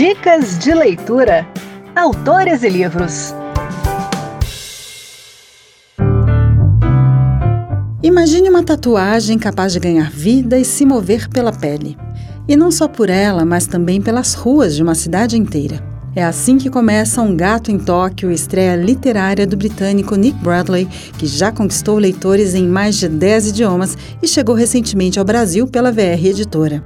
Dicas de leitura. Autores e livros. Imagine uma tatuagem capaz de ganhar vida e se mover pela pele. E não só por ela, mas também pelas ruas de uma cidade inteira. É assim que começa Um Gato em Tóquio, estreia literária do britânico Nick Bradley, que já conquistou leitores em mais de 10 idiomas e chegou recentemente ao Brasil pela VR Editora.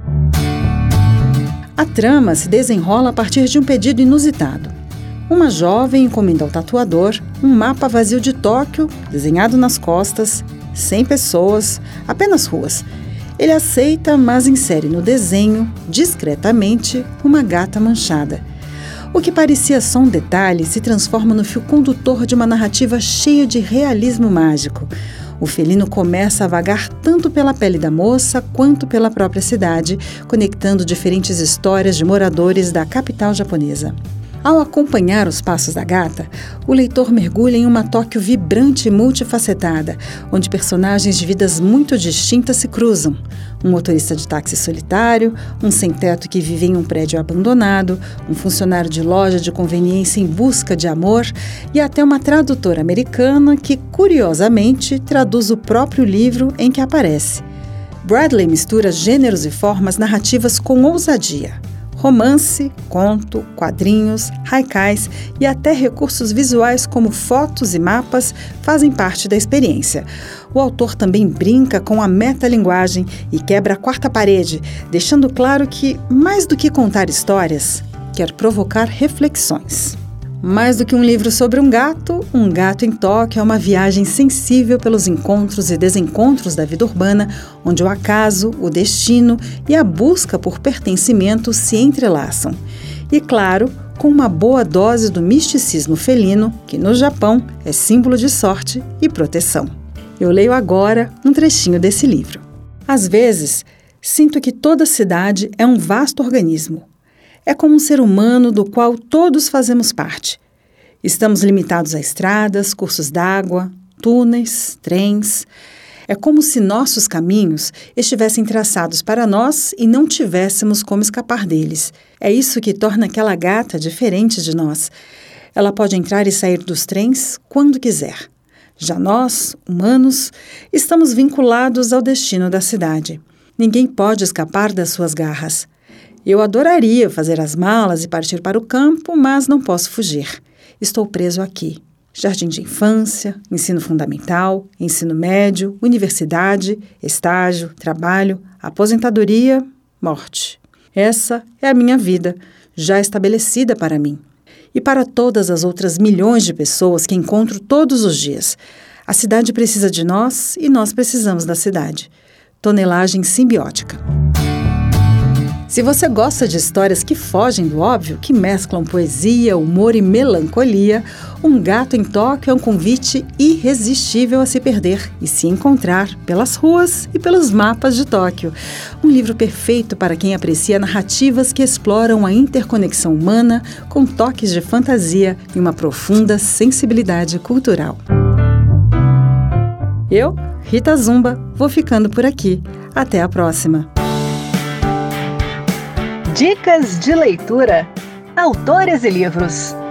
A trama se desenrola a partir de um pedido inusitado. Uma jovem encomenda ao tatuador um mapa vazio de Tóquio, desenhado nas costas, sem pessoas, apenas ruas. Ele aceita, mas insere no desenho, discretamente, uma gata manchada. O que parecia só um detalhe se transforma no fio condutor de uma narrativa cheia de realismo mágico. O felino começa a vagar tanto pela pele da moça quanto pela própria cidade, conectando diferentes histórias de moradores da capital japonesa. Ao acompanhar os passos da gata, o leitor mergulha em uma Tóquio vibrante e multifacetada, onde personagens de vidas muito distintas se cruzam. Um motorista de táxi solitário, um sem-teto que vive em um prédio abandonado, um funcionário de loja de conveniência em busca de amor e até uma tradutora americana que, curiosamente, traduz o próprio livro em que aparece. Bradley mistura gêneros e formas narrativas com ousadia. Romance, conto, quadrinhos, haikais e até recursos visuais como fotos e mapas fazem parte da experiência. O autor também brinca com a metalinguagem e quebra a quarta parede, deixando claro que, mais do que contar histórias, quer provocar reflexões. Mais do que um livro sobre um gato em Tóquio é uma viagem sensível pelos encontros e desencontros da vida urbana, onde o acaso, o destino e a busca por pertencimento se entrelaçam. E, claro, com uma boa dose do misticismo felino, que no Japão é símbolo de sorte e proteção. Eu leio agora um trechinho desse livro. Às vezes, sinto que toda cidade é um vasto organismo. É como um ser humano do qual todos fazemos parte. Estamos limitados a estradas, cursos d'água, túneis, trens. É como se nossos caminhos estivessem traçados para nós e não tivéssemos como escapar deles. É isso que torna aquela gata diferente de nós. Ela pode entrar e sair dos trens quando quiser. Já nós, humanos, estamos vinculados ao destino da cidade. Ninguém pode escapar das suas garras. Eu adoraria fazer as malas e partir para o campo, mas não posso fugir. Estou preso aqui. Jardim de infância, ensino fundamental, ensino médio, universidade, estágio, trabalho, aposentadoria, morte. Essa é a minha vida, já estabelecida para mim. E para todas as outras milhões de pessoas que encontro todos os dias. A cidade precisa de nós e nós precisamos da cidade. Tonelagem simbiótica. Se você gosta de histórias que fogem do óbvio, que mesclam poesia, humor e melancolia, Um Gato em Tóquio é um convite irresistível a se perder e se encontrar pelas ruas e pelos mapas de Tóquio. Um livro perfeito para quem aprecia narrativas que exploram a interconexão humana com toques de fantasia e uma profunda sensibilidade cultural. Eu, Rita Zumba, vou ficando por aqui. Até a próxima! Dicas de leitura. Autores e livros.